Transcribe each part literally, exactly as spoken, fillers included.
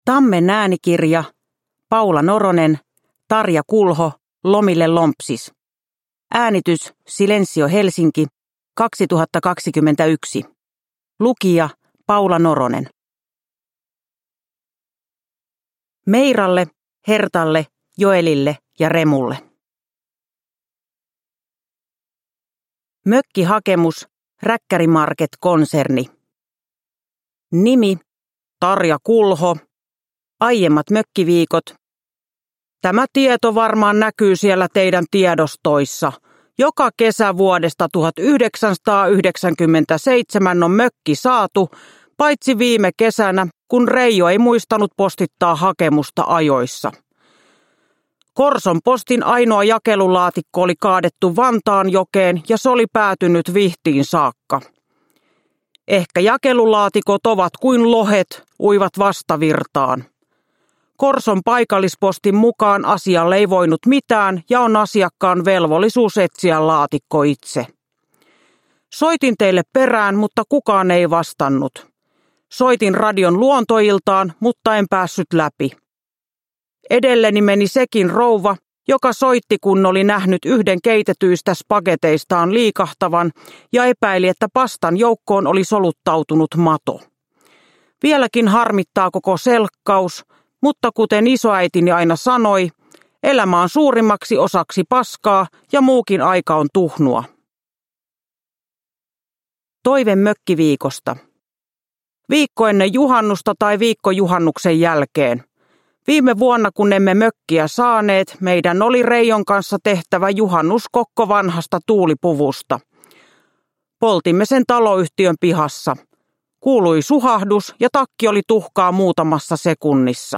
Tammen äänikirja, Paula Noronen, Tarja Kulho, Lomille lompsis. Äänitys Silensio Helsinki, kaksituhattakaksikymmentäyksi. Lukija Paula Noronen. Meiralle, Hertalle, Joelille ja Remulle. Mökkihakemus, Räkkärimarket-konserni. Nimi, Tarja Kulho. Aiemmat mökkiviikot. Tämä tieto varmaan näkyy siellä teidän tiedostoissa. Joka kesä vuodesta tuhatyhdeksänsataayhdeksänkymmentäseitsemän on mökki saatu, paitsi viime kesänä, kun Reijo ei muistanut postittaa hakemusta ajoissa. Korson postin ainoa jakelulaatikko oli kaadettu Vantaanjokeen ja se oli päätynyt Vihtiin saakka. Ehkä jakelulaatikot ovat kuin lohet, uivat vastavirtaan. Korson paikallispostin mukaan asialle ei voinut mitään ja on asiakkaan velvollisuus etsiä laatikko itse. Soitin teille perään, mutta kukaan ei vastannut. Soitin radion luontoiltaan, mutta en päässyt läpi. Edelleni meni sekin rouva, joka soitti, kun oli nähnyt yhden keitetyistä spageteistaan liikahtavan ja epäili, että pastan joukkoon oli soluttautunut mato. Vieläkin harmittaa koko selkkaus, mutta kuten isoäitini aina sanoi, elämä on suurimmaksi osaksi paskaa ja muukin aika on tuhnua. Toive mökkiviikosta. Viikko ennen juhannusta tai viikko juhannuksen jälkeen. Viime vuonna, kun emme mökkiä saaneet, meidän oli Reijon kanssa tehtävä juhannuskokko vanhasta tuulipuvusta. Poltimme sen taloyhtiön pihassa. Kuului suhahdus ja takki oli tuhkaa muutamassa sekunnissa.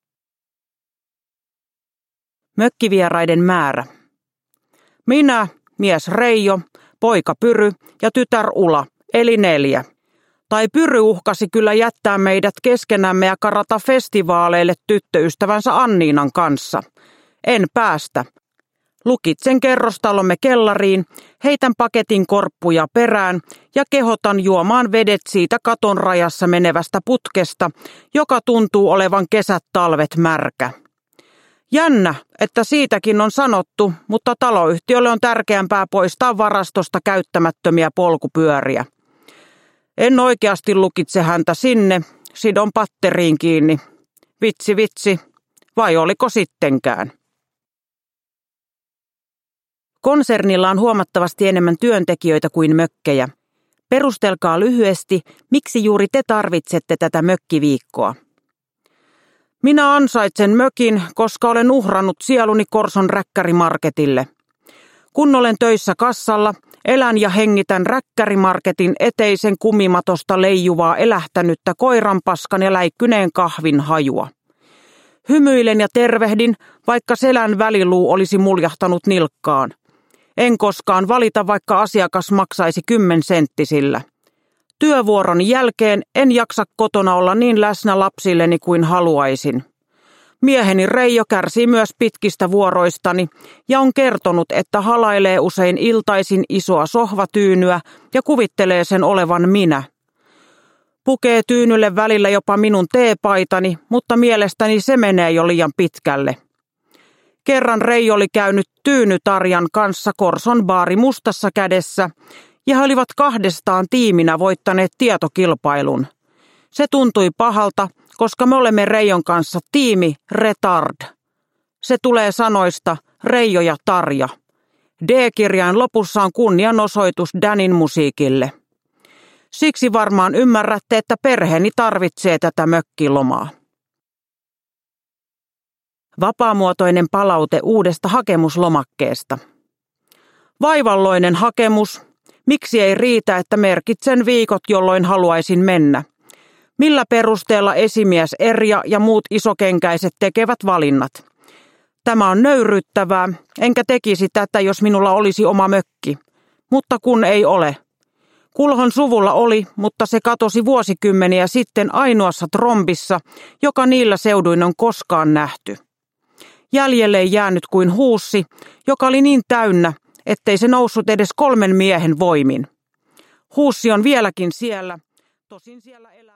Mökkivieraiden määrä. Minä, mies Reijo, poika Pyry ja tytär Ula, eli neljä. Tai Pyry uhkasi kyllä jättää meidät keskenämme ja karata festivaaleille tyttöystävänsä Anniinan kanssa. En päästä. Lukitsen kerrostalomme kellariin, heitän paketin korppuja perään ja kehotan juomaan vedet siitä katon rajassa menevästä putkesta, joka tuntuu olevan kesät talvet märkä. Jännä, että siitäkin on sanottu, mutta taloyhtiölle on tärkeämpää poistaa varastosta käyttämättömiä polkupyöriä. En oikeasti lukitse häntä sinne, sidon patteriin kiinni. Vitsi vitsi, vai oliko sittenkään? Konsernilla on huomattavasti enemmän työntekijöitä kuin mökkejä. Perustelkaa lyhyesti, miksi juuri te tarvitsette tätä mökkiviikkoa. Minä ansaitsen mökin, koska olen uhrannut sieluni Korson Räkkärimarketille. Kun olen töissä kassalla, elän ja hengitän Räkkärimarketin eteisen kumimatosta leijuvaa elähtänyttä koiranpaskan ja läikkyneen kahvin hajua. Hymyilen ja tervehdin, vaikka selän väliluu olisi muljahtanut nilkkaan. En koskaan valita, vaikka asiakas maksaisi kymmensenttisillä. Työvuoron jälkeen en jaksa kotona olla niin läsnä lapsilleni kuin haluaisin. Mieheni Reijo kärsii myös pitkistä vuoroistani ja on kertonut, että halailee usein iltaisin isoa sohvatyynyä ja kuvittelee sen olevan minä. Pukee tyynylle välillä jopa minun teepaitani, mutta mielestäni se menee jo liian pitkälle. Kerran Reijo oli käynyt Tyyny-Tarjan kanssa Korson baari mustassa kädessä ja he olivat kahdestaan tiiminä voittaneet tietokilpailun. Se tuntui pahalta, koska me olemme Reijon kanssa tiimi Retard. Se tulee sanoista Reijo ja Tarja. D-kirjain lopussa on kunnianosoitus Danin musiikille. Siksi varmaan ymmärrätte, että perheeni tarvitsee tätä mökkilomaa. Vapaamuotoinen palaute uudesta hakemuslomakkeesta. Vaivalloinen hakemus. Miksi ei riitä, että merkitsen viikot, jolloin haluaisin mennä? Millä perusteella esimies Erja ja muut isokenkäiset tekevät valinnat? Tämä on nöyryttävää, enkä tekisi tätä, jos minulla olisi oma mökki. Mutta kun ei ole. Kulhon suvulla oli, mutta se katosi vuosikymmeniä sitten ainoassa trombissa, joka niillä seuduin on koskaan nähty. Jäljelle ei jäänyt kuin huussi, joka oli niin täynnä, ettei se noussut edes kolmen miehen voimin. Huussi on vieläkin siellä, tosin siellä elää